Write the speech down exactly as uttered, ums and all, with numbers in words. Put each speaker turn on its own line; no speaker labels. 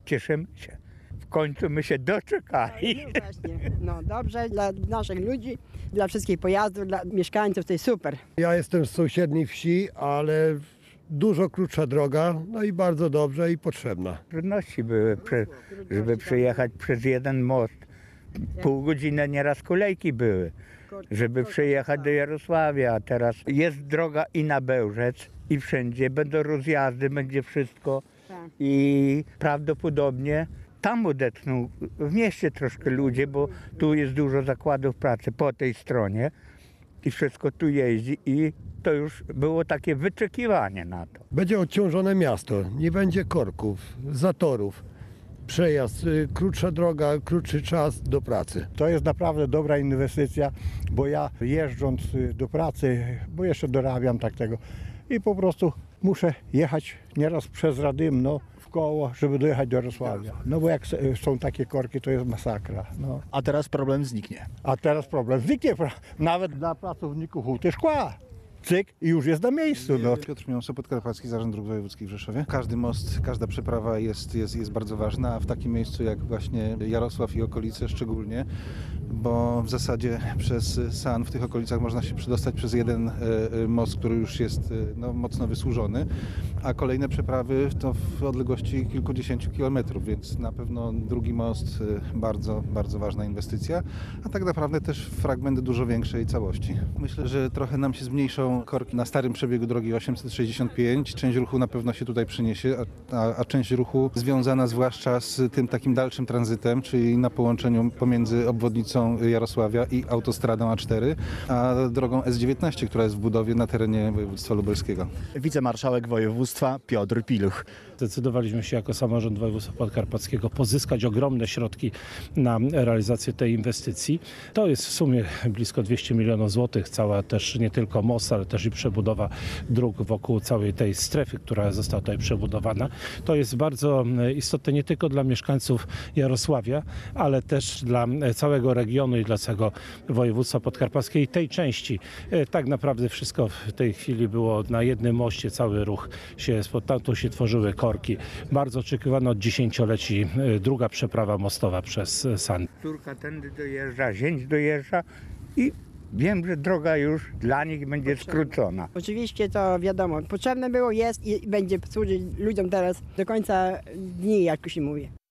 cieszymy się. W końcu my się doczekali.
No właśnie, no dobrze dla naszych ludzi, dla wszystkich pojazdów, dla mieszkańców to jest super.
Ja jestem z sąsiedniej wsi, ale dużo krótsza droga, no i bardzo dobrze i potrzebna.
Trudności były, prze, żeby przejechać przez jeden most. Pół godziny nieraz kolejki były, żeby przejechać do Jarosławia. A teraz jest droga i na Bełżec, i wszędzie. Będą rozjazdy, będzie wszystko.
Tak.
I prawdopodobnie tam odetchną w mieście troszkę ludzie, bo tu jest dużo zakładów pracy po tej stronie i wszystko tu jeździ i to już było takie wyczekiwanie na to.
Będzie odciążone miasto, nie będzie korków, zatorów, przejazd, y, krótsza droga, krótszy czas do pracy.
To jest naprawdę dobra inwestycja, bo ja jeżdżąc y, do pracy, bo jeszcze dorabiam tak tego i po prostu muszę jechać nieraz przez Radymno w koło, żeby dojechać do Jarosławia. No bo jak s- są takie korki, to jest masakra. No.
A teraz problem zniknie.
A teraz problem zniknie, pra- nawet dla pracowników huty szkła. Cyk i już jest na miejscu. No.
Piotr Miąso, Podkarpacki Zarząd Dróg Wojewódzkich w Rzeszowie. Każdy most, każda przeprawa jest, jest, jest bardzo ważna, a w takim miejscu jak właśnie Jarosław i okolice szczególnie, bo w zasadzie przez San w tych okolicach można się przedostać przez jeden e, e, most, który już jest e, no, mocno wysłużony, a kolejne przeprawy to w odległości kilkudziesięciu kilometrów, więc na pewno drugi most e, bardzo, bardzo ważna inwestycja, a tak naprawdę też fragment dużo większej całości. Myślę, że trochę nam się zmniejszą korki na starym przebiegu drogi osiemset sześćdziesiąt pięć. Część ruchu na pewno się tutaj przyniesie, a, a, a część ruchu związana zwłaszcza z tym takim dalszym tranzytem, czyli na połączeniu pomiędzy obwodnicą Jarosławia i autostradą A cztery, a drogą S dziewiętnaście, która jest w budowie na terenie województwa lubelskiego.
Wicemarszałek województwa Piotr Piluch.
Zdecydowaliśmy się jako samorząd województwa podkarpackiego pozyskać ogromne środki na realizację tej inwestycji. To jest w sumie blisko dwieście milionów złotych, cała też nie tylko most, ale też i przebudowa dróg wokół całej tej strefy, która została tutaj przebudowana. To jest bardzo istotne nie tylko dla mieszkańców Jarosławia, ale też dla całego regionu i dla całego województwa podkarpackiego i tej części. Tak naprawdę wszystko w tej chwili było na jednym moście, cały ruch się, tam tu się tworzyły korki. Bardzo oczekiwana od dziesięcioleci druga przeprawa mostowa przez San.
Córka tędy dojeżdża, zięć dojeżdża i wiem, że droga już dla nich będzie skrócona.
Oczywiście to wiadomo, potrzebne było, jest i będzie służyć ludziom teraz do końca dni, jak się mówi.